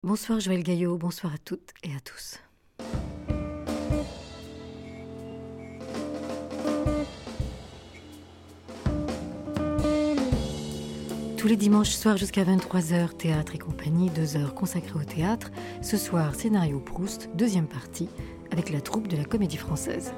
Bonsoir Joël Gaillot, bonsoir à toutes et à tous. Tous les dimanches soirs jusqu'à 23h, théâtre et compagnie, 2 heures consacrées au théâtre. Ce soir, scénario Proust, deuxième partie, avec la troupe de la Comédie Française.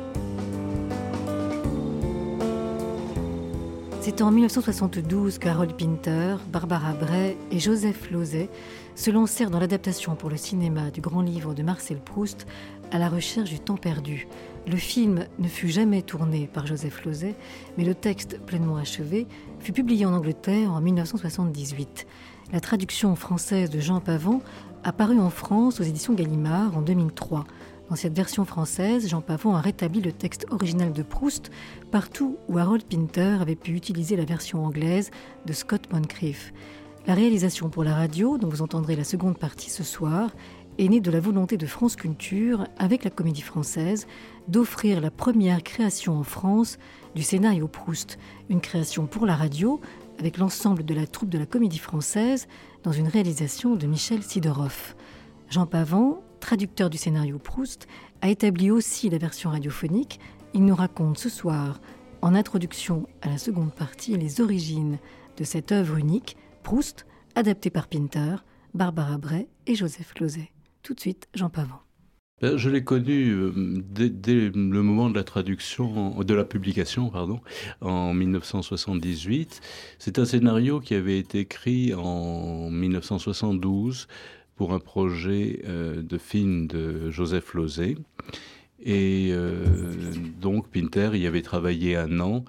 C'est en 1972 qu'Harold Pinter, Barbara Bray et Joseph Losey se lancèrent dans l'adaptation pour le cinéma du grand livre de Marcel Proust, À la recherche du temps perdu. Le film ne fut jamais tourné par Joseph Losey, mais le texte pleinement achevé fut publié en Angleterre en 1978. La traduction française de Jean Pavon a paru en France aux éditions Gallimard en 2003. Dans cette version française, Jean Pavon a rétabli le texte original de Proust partout où Harold Pinter avait pu utiliser la version anglaise de Scott Moncrief. La réalisation pour la radio, dont vous entendrez la seconde partie ce soir, est née de la volonté de France Culture, avec la Comédie Française, d'offrir la première création en France du scénario Proust, une création pour la radio, avec l'ensemble de la troupe de la Comédie Française, dans une réalisation de Michel Sidoroff. Jean Pavon, traducteur du scénario Proust, a établi aussi la version radiophonique. Il nous raconte ce soir, en introduction à la seconde partie, les origines de cette œuvre unique, Proust, adaptée par Pinter, Barbara Bray et Joseph Losey. Tout de suite, Jean Pavon. Je l'ai connu dès le moment de la traduction, de la publication, en 1978. C'est un scénario qui avait été écrit en 1972 pour un projet de film de Joseph Losey. Et donc Pinter y avait travaillé 1 an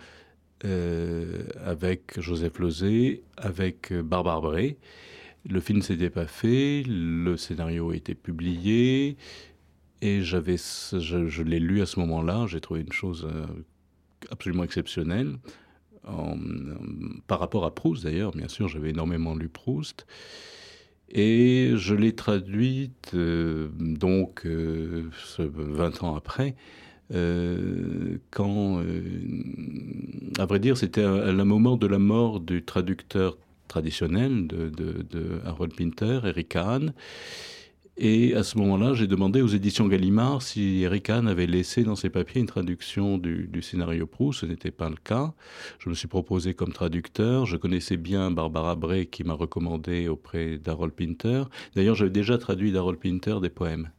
avec Joseph Losey, avec Barbara Bray. Le film ne s'était pas fait, le scénario a été publié, et je l'ai lu à ce moment-là. J'ai trouvé une chose absolument exceptionnelle. Par rapport à Proust, d'ailleurs, bien sûr, j'avais énormément lu Proust. Et je l'ai traduite, 20 ans après, quand, à vrai dire, c'était à le moment de la mort du traducteur traditionnel de Harold Pinter, Eric Kahn. Et à ce moment-là, j'ai demandé aux éditions Gallimard si Eric Kahn avait laissé dans ses papiers une traduction du scénario Proust. Ce n'était pas le cas. Je me suis proposé comme traducteur. Je connaissais bien Barbara Bray qui m'a recommandé auprès d'Harold Pinter. D'ailleurs, j'avais déjà traduit d'Harold Pinter des poèmes.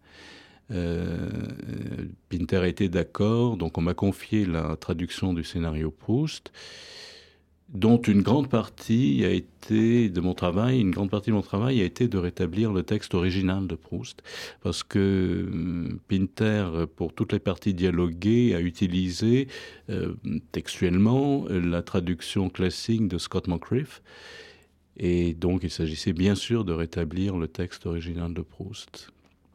Pinter était d'accord, donc on m'a confié la traduction du scénario Proust, dont une grande partie de mon travail a été de rétablir le texte original de Proust, parce que Pinter, pour toutes les parties dialoguées, a utilisé textuellement la traduction classique de Scott Moncrief, et donc il s'agissait bien sûr de rétablir le texte original de Proust.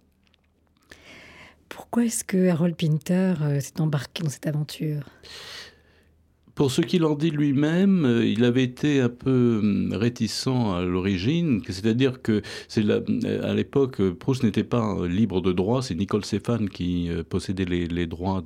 Pourquoi est-ce que Harold Pinter s'est embarqué dans cette aventure ? Pour ce qu'il en dit lui-même, il avait été un peu réticent à l'origine, c'est-à-dire que à l'époque, Proust n'était pas libre de droit, c'est Nicole Stéphane qui possédait les droits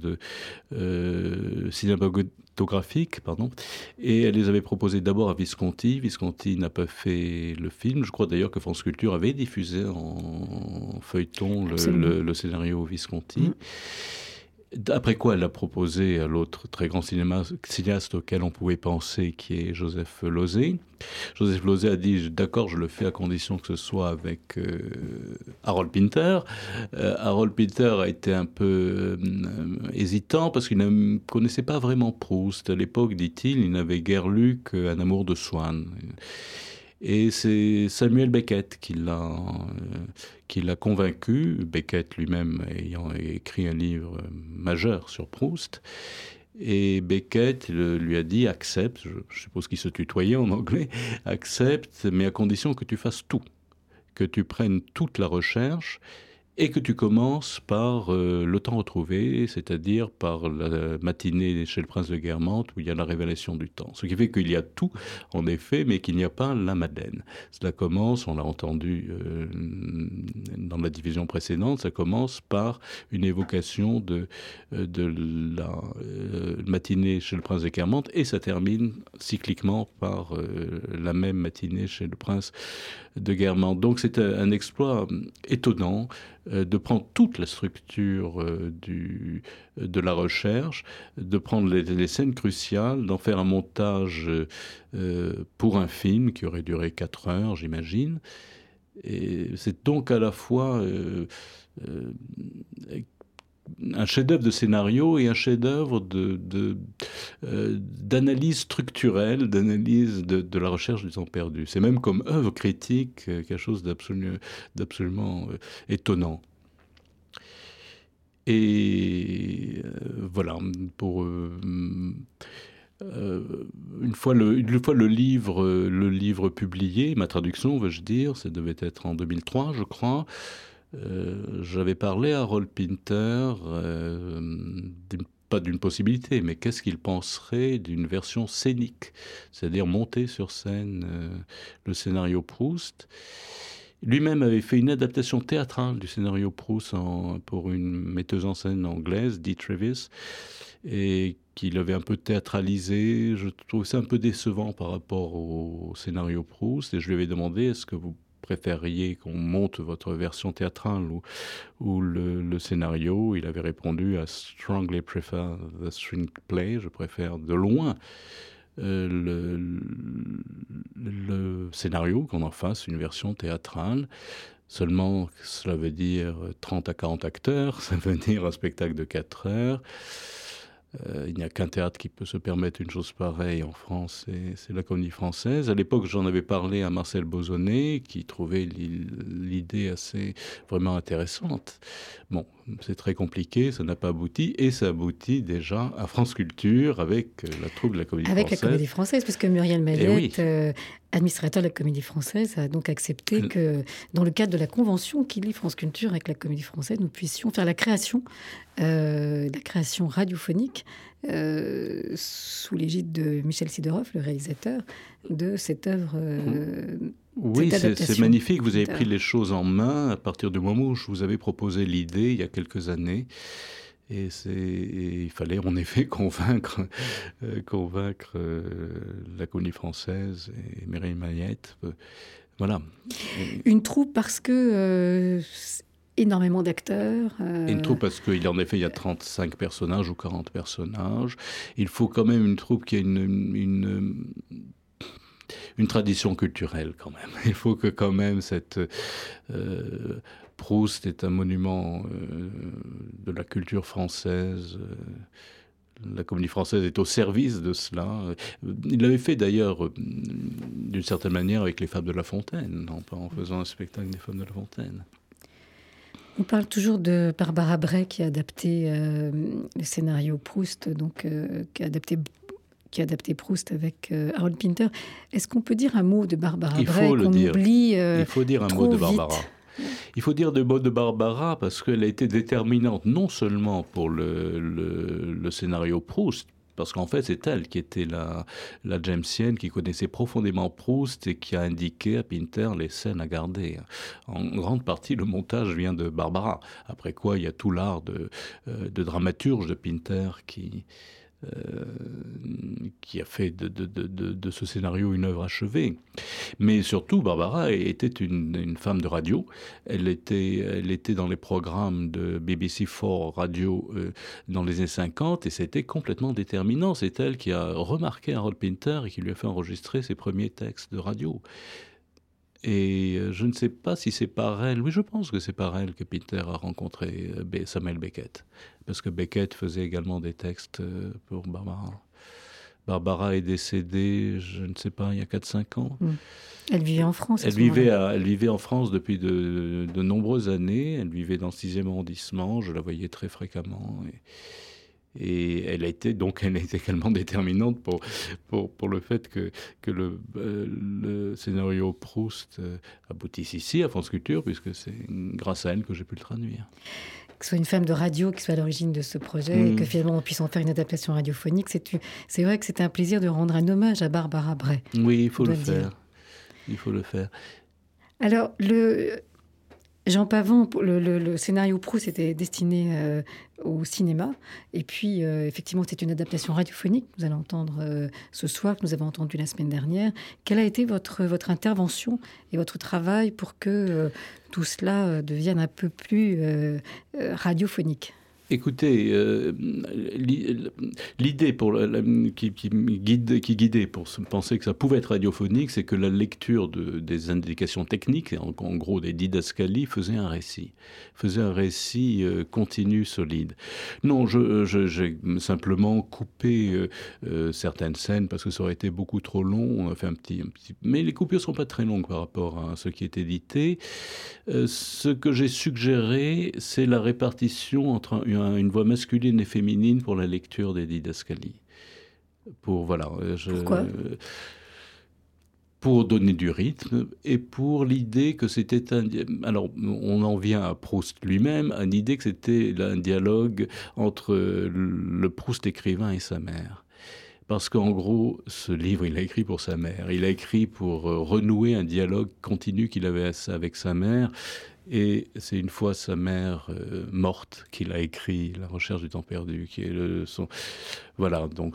cinématographiques, et elle les avait proposés d'abord à Visconti. Visconti n'a pas fait le film. Je crois d'ailleurs que France Culture avait diffusé en feuilleton le scénario Visconti. Après quoi, elle l'a proposé à l'autre très grand cinéaste auquel on pouvait penser, qui est Joseph Losey. Joseph Losey a dit « D'accord, je le fais à condition que ce soit avec Harold Pinter ». Harold Pinter a été un peu hésitant parce qu'il ne connaissait pas vraiment Proust. À l'époque, dit-il, il n'avait guère lu qu'Un amour de Swann. Et c'est Samuel Beckett qui l'a convaincu, Beckett lui-même ayant écrit un livre majeur sur Proust. Et Beckett lui a dit « Accepte », je suppose qu'il se tutoyait en anglais, « Accepte, mais à condition que tu fasses tout, que tu prennes toute la recherche et que tu commences par le temps retrouvé, c'est-à-dire par la matinée chez le prince de Guermantes où il y a la révélation du temps. Ce qui fait qu'il y a tout, en effet, mais qu'il n'y a pas la Madeleine. Cela commence, on l'a entendu dans la division précédente, ça commence par une évocation de la matinée chez le prince de Guermantes et ça termine cycliquement par la même matinée chez le prince de Guermantes. Donc c'est un exploit étonnant de prendre toute la structure de la recherche, de prendre les scènes cruciales, d'en faire un montage pour un film qui aurait duré 4 heures, j'imagine. Et c'est donc à la fois un chef-d'œuvre de scénario et un chef-d'œuvre d'analyse structurelle, d'analyse de la recherche du temps perdu. C'est même comme œuvre critique quelque chose d'absolument étonnant. Et voilà, pour une fois le livre publié, ma traduction, veux-je dire, ça devait être en 2003, je crois. J'avais parlé à Harold Pinter, pas d'une possibilité, mais qu'est-ce qu'il penserait d'une version scénique, c'est-à-dire monter sur scène le scénario Proust. Lui-même avait fait une adaptation théâtrale du scénario Proust pour une metteuse en scène anglaise, Dee Travis, et qu'il avait un peu théâtralisé. Je trouve ça un peu décevant par rapport au scénario Proust, et je lui avais demandé, est-ce que vous préfériez qu'on monte votre version théâtrale ou le scénario? Il avait répondu « I strongly prefer the screenplay », je préfère de loin le scénario, qu'on en fasse une version théâtrale. Seulement, cela veut dire 30 à 40 acteurs, ça veut dire un spectacle de 4 heures. Il n'y a qu'un théâtre qui peut se permettre une chose pareille en France, c'est la Comédie Française. À l'époque, j'en avais parlé à Marcel Bozonnet, qui trouvait l'idée vraiment intéressante. Bon, c'est très compliqué, ça n'a pas abouti, et ça aboutit déjà à France Culture avec la troupe de la Comédie Française. Avec la Comédie Française, puisque Muriel Mayette, administrateur de la Comédie Française, a donc accepté que, dans le cadre de la convention qui lie France Culture avec la Comédie Française, nous puissions faire la création radiophonique sous l'égide de Michel Sideroff, le réalisateur, de cette œuvre. Oui, c'est magnifique. Vous avez pris les choses en main à partir du moment où je vous avais proposé l'idée il y a quelques années. Et il fallait en effet convaincre la Comédie Française et Mireille Mayette. Voilà. Une troupe parce que énormément d'acteurs. Une troupe parce qu'en effet, il y a 35 personnages ou 40 personnages. Il faut quand même une troupe qui a une tradition culturelle quand même. Il faut que quand même Proust est un monument de la culture française. La Comédie Française est au service de cela. Il l'avait fait d'ailleurs d'une certaine manière avec les Fables de La Fontaine, en faisant un spectacle des Fables de La Fontaine. On parle toujours de Barbara Bray qui a adapté le scénario Proust, donc qui a adapté Proust avec Harold Pinter. Est-ce qu'on peut dire un mot de Barbara Bray qu'on oublie Il faut dire un mot de Barbara. Il faut dire des mots de Barbara parce qu'elle a été déterminante non seulement pour le scénario Proust, parce qu'en fait c'est elle qui était la Jamesienne, qui connaissait profondément Proust et qui a indiqué à Pinter les scènes à garder. En grande partie, le montage vient de Barbara. Après quoi, il y a tout l'art de dramaturge de Pinter qui a fait de ce scénario une œuvre achevée. Mais surtout, Barbara était une femme de radio. Elle était dans les programmes de BBC4 Radio dans les années 50 et c'était complètement déterminant. C'est elle qui a remarqué Harold Pinter et qui lui a fait enregistrer ses premiers textes de radio. Et je ne sais pas si c'est par elle, oui je pense que c'est par elle que Pinter a rencontré Samuel Beckett, parce que Beckett faisait également des textes pour Barbara. Barbara est décédée, je ne sais pas, il y a 4-5 ans. Elle vivait en France. Elle vivait en France depuis de nombreuses années, elle vivait dans le 6e arrondissement, je la voyais très fréquemment. Et elle a été également déterminante pour le fait que le scénario Proust aboutisse ici, à France Culture, puisque c'est grâce à elle que j'ai pu le traduire. Que ce soit une femme de radio qui soit à l'origine de ce projet, et que finalement on puisse en faire une adaptation radiophonique, c'est vrai que c'est un plaisir de rendre un hommage à Barbara Bray. Oui, il faut le faire. Il faut le faire. Alors, Jean Pavant, le scénario Proust était destiné au cinéma. Et puis, effectivement, c'est une adaptation radiophonique que nous allons entendre ce soir, que nous avons entendu la semaine dernière. Quelle a été votre intervention et votre travail pour que tout cela devienne un peu plus radiophonique ? Écoutez, l'idée qui guidait pour penser que ça pouvait être radiophonique, c'est que la lecture des indications techniques, en gros des didascalies, faisait un récit continu, solide. Non, j'ai simplement coupé certaines scènes parce que ça aurait été beaucoup trop long. On a fait un petit... Mais les coupures ne sont pas très longues par rapport à ce qui est édité. Ce que j'ai suggéré, c'est la répartition entre une voix masculine et féminine pour la lecture des didascalies. Pourquoi ? Pour donner du rythme et pour l'idée que c'était alors on en vient à Proust lui-même, à l'idée que c'était un dialogue entre le Proust écrivain et sa mère. Parce qu'en gros, ce livre, il l'a écrit pour sa mère. Il l'a écrit pour renouer un dialogue continu qu'il avait avec sa mère. Et c'est une fois sa mère morte qu'il a écrit La recherche du temps perdu, qui est Voilà, donc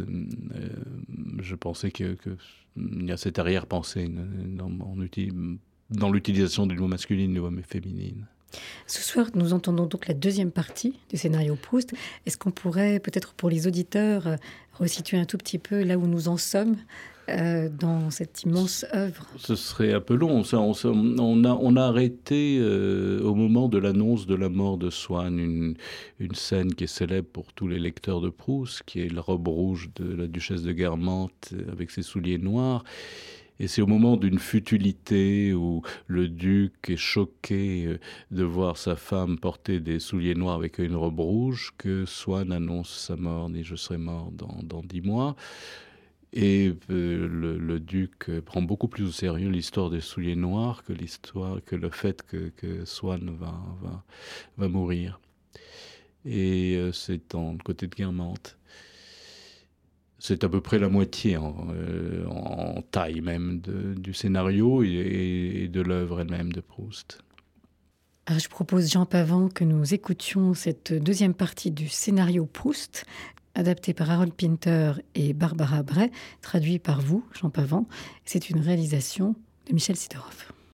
je pensais qu'il y a cette arrière-pensée dans l'utilisation du mot masculine et du mot féminine. Ce soir, nous entendons donc la deuxième partie du scénario Proust. Est-ce qu'on pourrait, peut-être pour les auditeurs, resituer un tout petit peu là où nous en sommes dans cette immense œuvre? Ce serait un peu long. On a arrêté au moment de l'annonce de la mort de Swann une scène qui est célèbre pour tous les lecteurs de Proust, qui est la robe rouge de la duchesse de Guermantes avec ses souliers noirs. Et c'est au moment d'une futilité où le duc est choqué de voir sa femme porter des souliers noirs avec une robe rouge que Swann annonce sa mort, dit « Je serai mort dans 10 mois ». Et le duc prend beaucoup plus au sérieux l'histoire des souliers noirs que le fait que Swann va mourir. Et c'est en côté de Guermantes. C'est à peu près la moitié en taille même du scénario et de l'œuvre elle-même de Proust. Alors je propose, Jean Pavant, que nous écoutions cette deuxième partie du scénario Proust, adapté par Harold Pinter et Barbara Bray, traduit par vous, Jean Pavant. C'est une réalisation de Michel Sidorov.